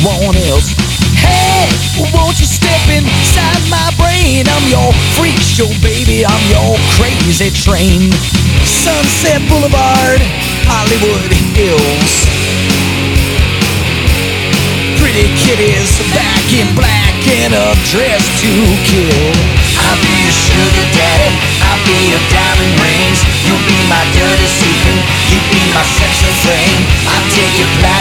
anyone else. Hey, won't you step inside my brain? I'm your freak show, baby, I'm your crazy train. Sunset Boulevard, Hollywood Hills. Pretty kitties back in black and a dress to kill. I'll be your sugar daddy, I'll be your diamond rings. You'll be my dirty secret, you be my sex refrain. I'll take your